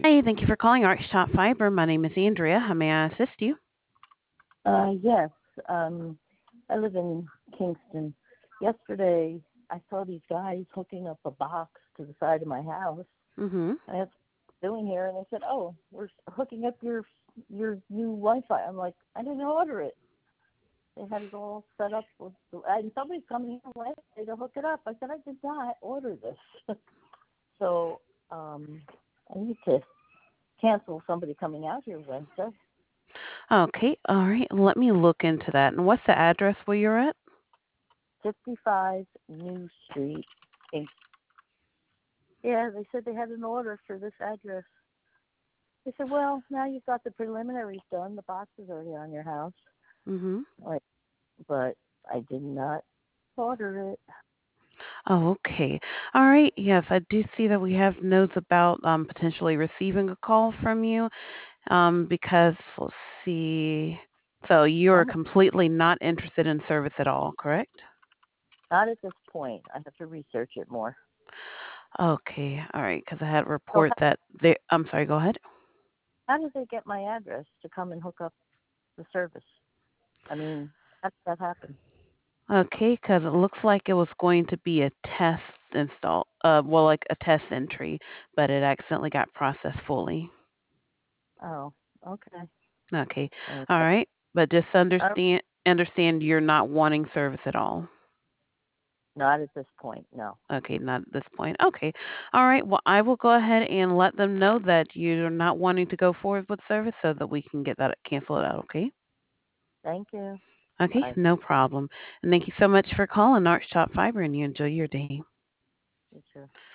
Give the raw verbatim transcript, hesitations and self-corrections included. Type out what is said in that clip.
Hi, thank you for calling Archtop Fiber. My name is Andrea. How may I assist you? Uh, yes. Um, I live in Kingston. Yesterday, I saw these guys hooking up a box to the side of my house. Mm-hmm. I asked what they're doing here, and they said, "Oh, we're hooking up your your new Wi-Fi." I'm like, "I didn't order it." They had it all set up with, and somebody's coming in Wednesday to hook it up. I said, "I did not order this." so um, I need to cancel somebody coming out here Wednesday. Okay, all right. Let me look into that. And what's the address where you're at? fifty-five New Street, Kingston. Yeah, they said they had an order for this address. They said, well, now you've got the preliminaries done. The box is already on your house. Mm-hmm. Like, but I did not order it. Oh, okay. All right. Yes, I do see that we have notes about um, potentially receiving a call from you um, because, let's see. So you're I'm completely not interested in service at all, correct? not at this point. I have to research it more. Okay. All right. Because I had a So report how, that they, I'm sorry, go ahead. how did they get my address to come and hook up the service? I mean, how did that happen? Okay, because it looks like it was going to be a test install, uh, well, like a test entry, but it accidentally got processed fully. Oh, okay. Okay, Uh, all right, but just uh, understand understand you're not wanting service at all. not at this point, no. Okay, not at this point. Okay, all right. Well, I will go ahead and let them know that you're not wanting to go forward with service, so that we can get that cancel it out. Okay. Thank you. Okay, Bye. no problem. And thank you so much for calling Arch Top Fiber, and you enjoy your day. You too.